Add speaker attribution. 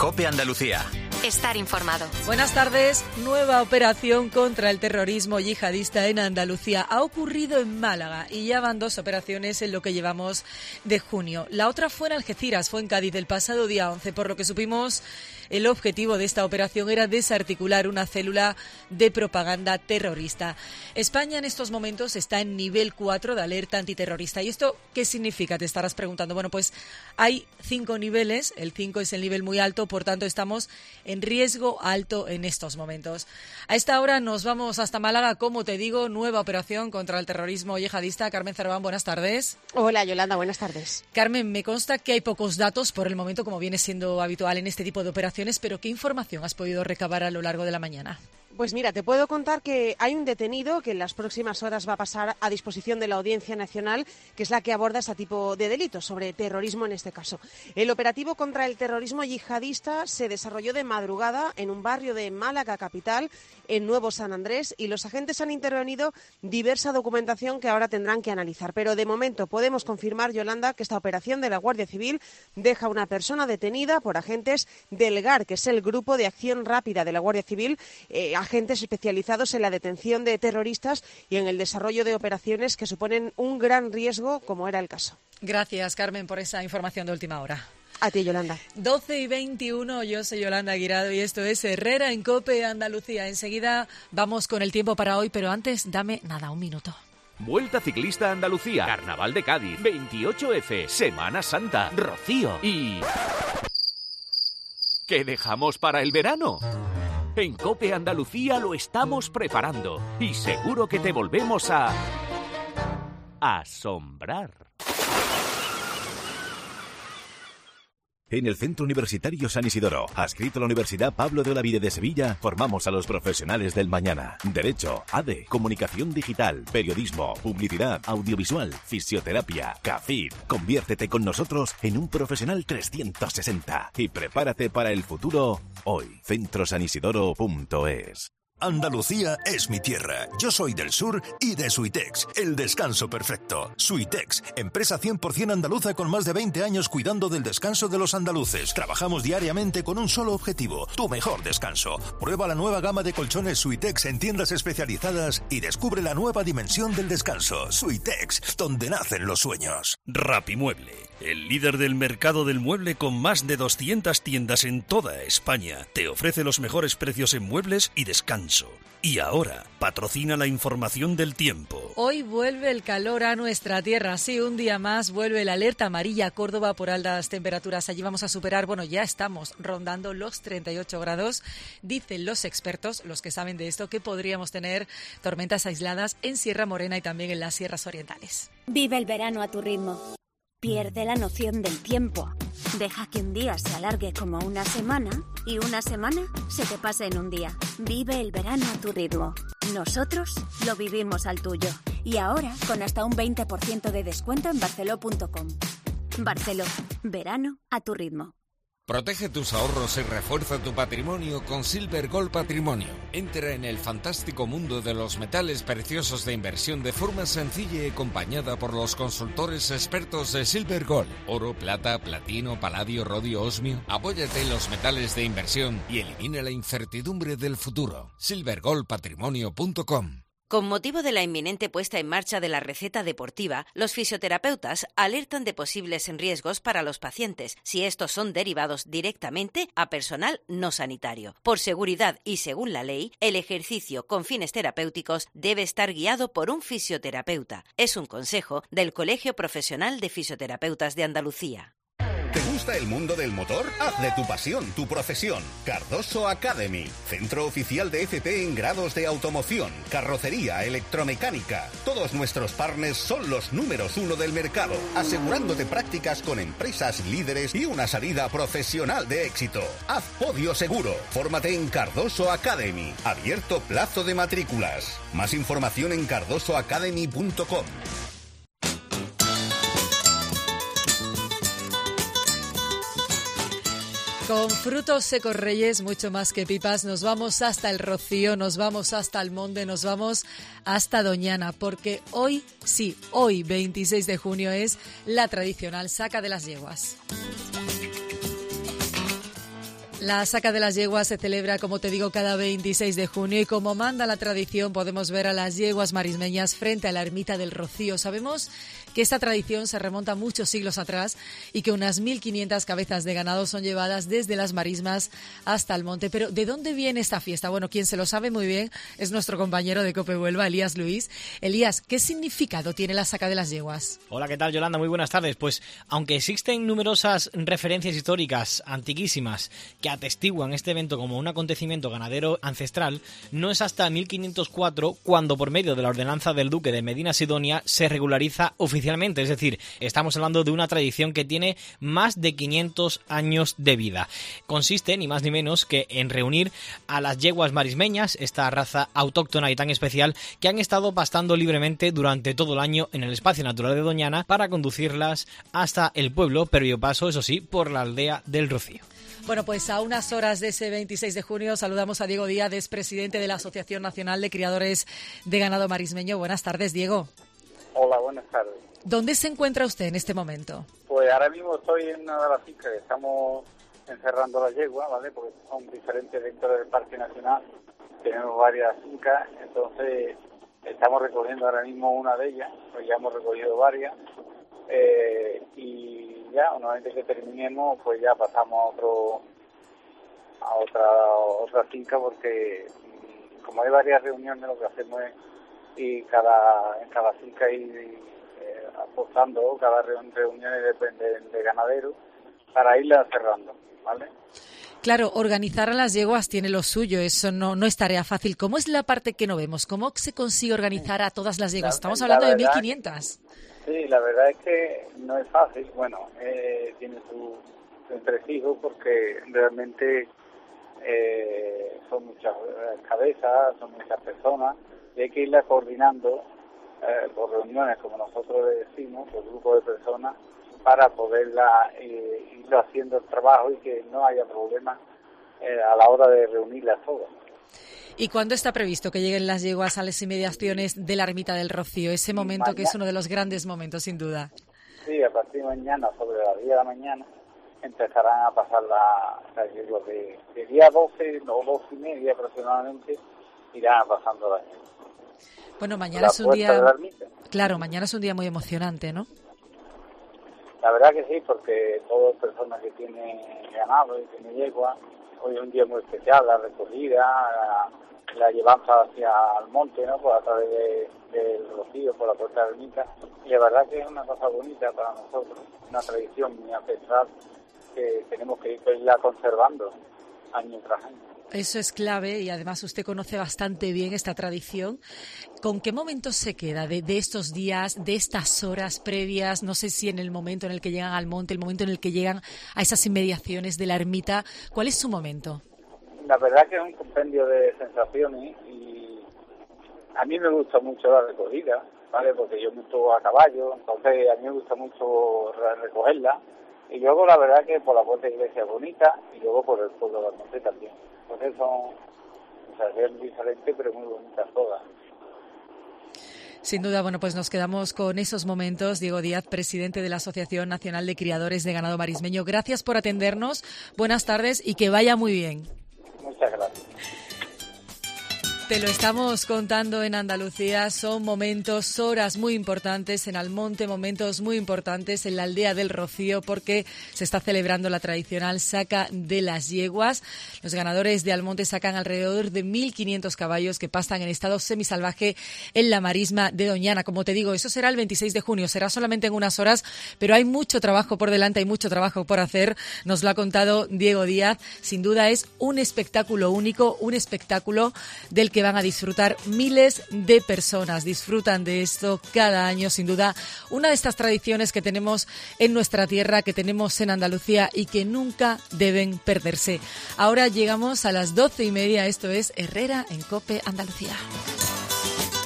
Speaker 1: COPE Andalucía.
Speaker 2: Estar informado.
Speaker 3: Buenas tardes. Nueva operación contra el terrorismo yihadista en Andalucía. Ha ocurrido en Málaga y ya van 2 operaciones en lo que llevamos de junio. La otra fue en Algeciras, fue en Cádiz el pasado día 11. Por lo que supimos, el objetivo de esta operación era desarticular una célula de propaganda terrorista. España en estos momentos está en nivel 4 de alerta antiterrorista. ¿Y esto qué significa? Te estarás preguntando. Bueno, pues hay 5 niveles. El 5 es el nivel muy alto, por tanto estamos en riesgo alto en estos momentos. A esta hora nos vamos hasta Málaga, como te digo, nueva operación contra el terrorismo yihadista. Carmen Cerván, buenas tardes.
Speaker 4: Hola, Yolanda, buenas tardes.
Speaker 3: Carmen, me consta que hay pocos datos por el momento, como viene siendo habitual en este tipo de operaciones, pero ¿qué información has podido recabar a lo largo de la mañana?
Speaker 4: Pues mira, te puedo contar que hay un detenido que en las próximas horas va a pasar a disposición de la Audiencia Nacional, que es la que aborda ese tipo de delitos, sobre terrorismo en este caso. El operativo contra el terrorismo yihadista se desarrolló de madrugada en un barrio de Málaga capital, en Nuevo San Andrés, y los agentes han intervenido diversa documentación que ahora tendrán que analizar. Pero de momento podemos confirmar, Yolanda, que esta operación de la Guardia Civil deja a una persona detenida por agentes del GAR, que es el Grupo de Acción Rápida de la Guardia Civil, agentes especializados en la detención de terroristas y en el desarrollo de operaciones que suponen un gran riesgo, como era el caso.
Speaker 3: Gracias, Carmen, por esa información de última hora.
Speaker 4: A ti, Yolanda.
Speaker 3: 12:21, yo soy Yolanda Guirado y esto es Herrera en COPE Andalucía. Enseguida vamos con el tiempo para hoy, pero antes dame un minuto.
Speaker 5: Vuelta Ciclista a Andalucía, Carnaval de Cádiz, 28F, Semana Santa, Rocío y... ¿qué dejamos para el verano? En COPE Andalucía lo estamos preparando y seguro que te volvemos a asombrar.
Speaker 6: En el Centro Universitario San Isidoro, adscrito a la Universidad Pablo de Olavide de Sevilla, formamos a los profesionales del mañana. Derecho, ADE, Comunicación Digital, Periodismo, Publicidad, Audiovisual, Fisioterapia, CAFID. Conviértete con nosotros en un profesional 360 y prepárate para el futuro hoy. centrosanisidoro.es.
Speaker 7: Andalucía es mi tierra. Yo soy del sur y de Suitex, el descanso perfecto. Suitex, empresa 100% andaluza con más de 20 años cuidando del descanso de los andaluces. Trabajamos diariamente con un solo objetivo, tu mejor descanso. Prueba la nueva gama de colchones Suitex en tiendas especializadas y descubre la nueva dimensión del descanso. Suitex, donde nacen los sueños.
Speaker 8: Rapimueble, el líder del mercado del mueble con más de 200 tiendas en toda España, te ofrece los mejores precios en muebles y descanso. Y ahora, patrocina la información del tiempo.
Speaker 3: Hoy vuelve el calor a nuestra tierra. Sí, un día más vuelve la alerta amarilla a Córdoba por altas temperaturas. Allí vamos a superar, ya estamos rondando los 38 grados. Dicen los expertos, los que saben de esto, que podríamos tener tormentas aisladas en Sierra Morena y también en las sierras orientales.
Speaker 9: Vive el verano a tu ritmo. Pierde la noción del tiempo. Deja que un día se alargue como una semana y una semana se te pase en un día. Vive el verano a tu ritmo. Nosotros lo vivimos al tuyo. Y ahora con hasta un 20% de descuento en barceló.com. Barceló. Verano a tu ritmo.
Speaker 10: Protege tus ahorros y refuerza tu patrimonio con Silver Gold Patrimonio. Entra en el fantástico mundo de los metales preciosos de inversión de forma sencilla y acompañada por los consultores expertos de Silver Gold. Oro, plata, platino, paladio, rodio, osmio. Apóyate en los metales de inversión y elimina la incertidumbre del futuro. silvergoldpatrimonio.com.
Speaker 2: Con motivo de la inminente puesta en marcha de la receta deportiva, los fisioterapeutas alertan de posibles riesgos para los pacientes si estos son derivados directamente a personal no sanitario. Por seguridad y según la ley, el ejercicio con fines terapéuticos debe estar guiado por un fisioterapeuta. Es un consejo del Colegio Profesional de Fisioterapeutas de Andalucía.
Speaker 11: ¿Te gusta el mundo del motor? Haz de tu pasión tu profesión. Cardoso Academy, centro oficial de FP en grados de automoción, carrocería, electromecánica. Todos nuestros partners son los números 1 del mercado, asegurándote prácticas con empresas líderes y una salida profesional de éxito. Haz podio seguro. Fórmate en Cardoso Academy. Abierto plazo de matrículas. Más información en cardosoacademy.com.
Speaker 3: Con frutos secos Reyes, mucho más que pipas, nos vamos hasta el Rocío, nos vamos hasta el Monde, nos vamos hasta Doñana, porque hoy, 26 de junio, es la tradicional saca de las yeguas. La saca de las yeguas se celebra, como te digo, cada 26 de junio y como manda la tradición podemos ver a las yeguas marismeñas frente a la ermita del Rocío. Sabemos que esta tradición se remonta muchos siglos atrás y que unas 1.500 cabezas de ganado son llevadas desde las marismas hasta el monte. Pero ¿de dónde viene esta fiesta? Bueno, quien se lo sabe muy bien es nuestro compañero de COPE Huelva, Elías Luis. Elías, ¿qué significado tiene la saca de las yeguas?
Speaker 1: Hola, ¿qué tal, Yolanda? Muy buenas tardes. Pues aunque existen numerosas referencias históricas antiquísimas que atestiguan este evento como un acontecimiento ganadero ancestral, no es hasta 1504 cuando, por medio de la ordenanza del duque de Medina Sidonia, se regulariza oficialmente. Es decir, estamos hablando de una tradición que tiene más de 500 años de vida. Consiste, ni más ni menos, que en reunir a las yeguas marismeñas, esta raza autóctona y tan especial, que han estado pastando libremente durante todo el año en el espacio natural de Doñana, para conducirlas hasta el pueblo, previo paso, eso sí, por la aldea del Rocío.
Speaker 3: Bueno, pues a unas horas de ese 26 de junio saludamos a Diego Díaz, es presidente de la Asociación Nacional de Criadores de Ganado Marismeño. Buenas tardes, Diego.
Speaker 12: Hola, buenas tardes.
Speaker 3: ¿Dónde se encuentra usted en este momento?
Speaker 12: Pues ahora mismo estoy en una de las fincas que estamos encerrando las yeguas, ¿vale? Porque son diferentes dentro del Parque Nacional. Tenemos varias fincas, entonces estamos recogiendo ahora mismo una de ellas, pues ya hemos recogido varias. Y ya, una vez que terminemos, pues ya pasamos a otra finca, porque como hay varias reuniones, lo que hacemos es en cada finca ir apostando, cada reunión depende de ganaderos, para irla cerrando, ¿vale?
Speaker 3: Claro, organizar a las yeguas tiene lo suyo, eso no es tarea fácil. ¿Cómo es la parte que no vemos? ¿Cómo se consigue organizar a todas las yeguas? Estamos hablando de 1.500.
Speaker 12: Sí, la verdad es que no es fácil. Bueno, tiene su entresijo, porque realmente son muchas cabezas, son muchas personas, y hay que irla coordinando por reuniones, como nosotros le decimos, por grupos de personas, para poderla ir haciendo el trabajo y que no haya problemas a la hora de reunirlas todas.
Speaker 3: ¿Y cuándo está previsto que lleguen las yeguas a las inmediaciones de la ermita del Rocío? Ese momento mañana, que es uno de los grandes momentos, sin duda.
Speaker 12: Sí, a partir de mañana, sobre las 10 de la mañana, empezarán a pasar las yeguas de día 12 o 12 y media aproximadamente, irán pasando las yeguas.
Speaker 3: Bueno, mañana es un día... Claro, mañana es un día muy emocionante, ¿no?
Speaker 12: La verdad que sí, porque todas personas que tienen ganado y tienen yegua, hoy es un día muy especial, la recogida, la llevanza hacia el monte, ¿no? Por a través del Rocío, por la puerta de la ermita. Y la verdad que es una cosa bonita para nosotros, una tradición muy ancestral que tenemos que irla conservando año tras año.
Speaker 3: Eso es clave y además usted conoce bastante bien esta tradición. ¿Con qué momento se queda de estos días, de estas horas previas? No sé si en el momento en el que llegan al monte, el momento en el que llegan a esas inmediaciones de la ermita. ¿Cuál es su momento?
Speaker 12: La verdad que es un compendio de sensaciones y a mí me gusta mucho la recogida, ¿vale? Porque yo monto a caballo, entonces a mí me gusta mucho recogerla. Y luego la verdad que por la puerta de iglesia es bonita y luego por el pueblo del monte también. Entonces son diferentes pero muy bonitas todas.
Speaker 3: Sin duda, bueno, pues nos quedamos con esos momentos. Diego Díaz, presidente de la Asociación Nacional de Criadores de Ganado Marismeño. Gracias por atendernos, buenas tardes y que vaya muy bien.
Speaker 12: Muchas gracias.
Speaker 3: Te lo estamos contando en Andalucía, son momentos, horas muy importantes en Almonte, momentos muy importantes en la aldea del Rocío, porque se está celebrando la tradicional saca de las yeguas. Los ganadores de Almonte sacan alrededor de 1.500 caballos que pastan en estado semisalvaje en la marisma de Doñana. Como te digo, eso será el 26 de junio, será solamente en unas horas, pero hay mucho trabajo por delante, hay mucho trabajo por hacer. Nos lo ha contado Diego Díaz. Sin duda es un espectáculo único, un espectáculo del que van a disfrutar miles de personas. Disfrutan de esto cada año, sin duda, una de estas tradiciones que tenemos en nuestra tierra, que tenemos en Andalucía y que nunca deben perderse. Ahora llegamos a las 12:30, esto es Herrera en COPE Andalucía.